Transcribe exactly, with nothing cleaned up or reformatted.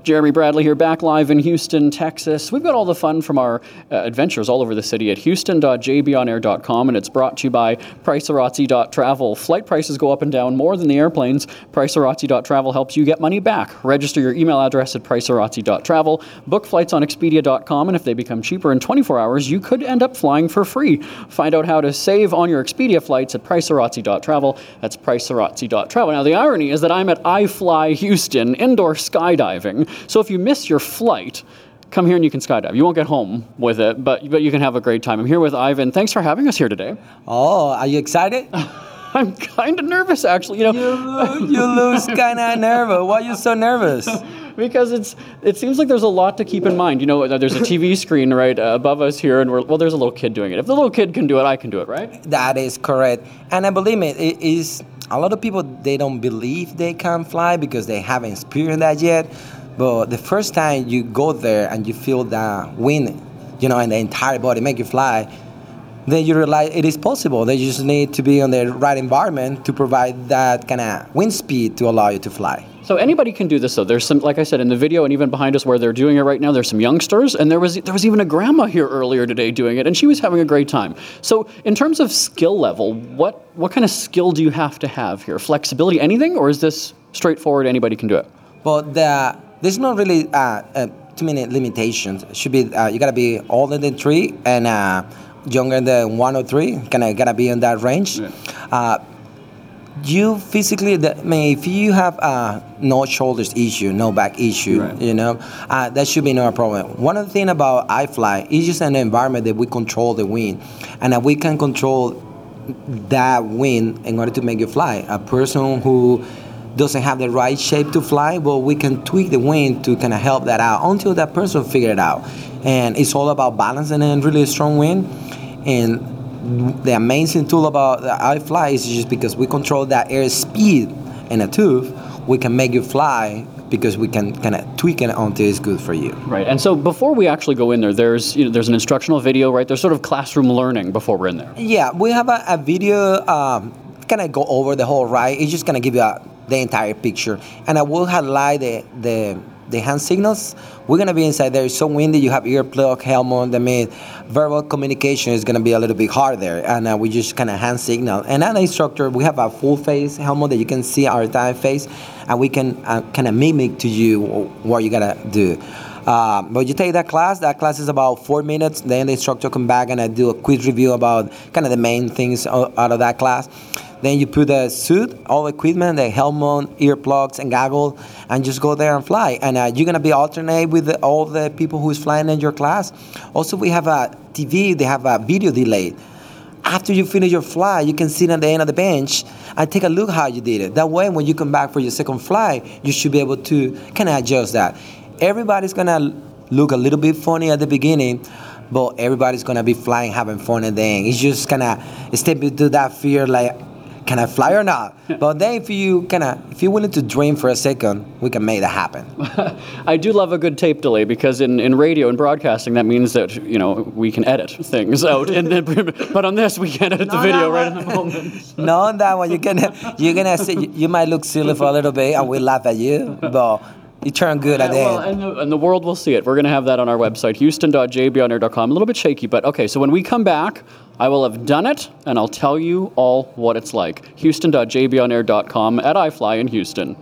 Jeremy Bradley here, back live in Houston, Texas. We've got all the fun from our uh, adventures all over the city at houston dot j b on air dot com, and it's brought to you by Pricearazzi dot travel. Flight prices go up and down more than the airplanes. Pricearazzi dot travel helps you get money back. Register your email address at Pricearazzi dot travel. Book flights on Expedia dot com, and if they become cheaper in twenty-four hours, you could end up flying for free. Find out how to save on your Expedia flights at Pricearazzi dot travel. That's Pricearazzi dot travel. Now, the irony is that I'm at iFly Houston, indoor skydiving. So if you miss your flight, come here and you can skydive. You won't get home with it, but but you can have a great time. I'm here with Ivan. Thanks for having us here today. Oh, are you excited? I'm kind of nervous, actually. You know, you, look, you look kind of nervous. Why are you so nervous? Because it's it seems like there's a lot to keep in mind. You know, there's a T V screen right uh, above us here, and we're well. There's a little kid doing it. If the little kid can do it, I can do it, right? That is correct. And I believe me, it is a lot of people. They don't believe they can fly because they haven't experienced that yet. But the first time you go there and you feel the wind, you know, and the entire body make you fly, then you realize it is possible. They just need to be in the right environment to provide that kind of wind speed to allow you to fly. So anybody can do this, though. There's some, like I said, in the video and even behind us where they're doing it right now, there's some youngsters, and there was there was even a grandma here earlier today doing it, and she was having a great time. So in terms of skill level, what what kind of skill do you have to have here? Flexibility, anything, or is this straightforward, anybody can do it? Well, the, there's not really uh, uh, too many limitations. It should be uh, you gotta be older than three and uh, younger than one or three. Kind of gotta be in that range. Yeah. Uh, You physically, I mean, if you have uh, no shoulders issue, no back issue, right. you know, uh, that should be no problem. One of the things about iFly is just an environment that we control the wind, and that we can control that wind in order to make you fly. A person who doesn't have the right shape to fly, well, we can tweak the wind to kind of help that out until that person figure it out. And it's all about balancing and really strong wind. And the amazing tool about the iFly is just because we control that air speed in a tube, we can make you fly because we can kind of tweak it until it's good for you. Right. And so before we actually go in there, there's you know, there's an instructional video, right? There's sort of classroom learning before we're in there. Yeah, we have a, a video um, kind of go over the whole ride. It's just going to give you a, the entire picture. And I will highlight the the the hand signals. We're going to be inside there. It's so windy. You have earplug, helmet. I mean, verbal communication is going to be a little bit harder. And uh, we just kind of hand signal. And as an instructor, we have a full face helmet that you can see our entire face. And we can uh, kind of mimic to you what you got to do. Uh, but you take that class. That class is about four minutes. Then the instructor come back and I do a quick review about kind of the main things out of that class. Then you put the suit, all the equipment, the helmet, earplugs, and goggles, and just go there and fly. And uh, you're going to be alternate with the, all the people who's flying in your class. Also, we have a T V. They have a video delay. After you finish your fly, you can sit at the end of the bench and take a look how you did it. That way, when you come back for your second fly, you should be able to kind of adjust that. Everybody's going to look a little bit funny at the beginning, but everybody's going to be flying, having fun at the end. It's just kind of step into that fear like, can I fly or not? But then if you kind of, if you're willing to dream for a second, we can make that happen. I do love a good tape delay because in, in radio and broadcasting, that means that, you know, we can edit things out. And then, but on this, we can't edit no, the video no, right in the moment. No, on that one, you're gonna, you're gonna see, you might look silly for a little bit and we laugh at you, but you turn good at the well, end. And the, and the world will see it. We're going to have that on our website, houston dot j b on air dot com. A little bit shaky, but okay, so when we come back, I will have done it, and I'll tell you all what it's like. houston dot j b on air dot com at iFly in Houston.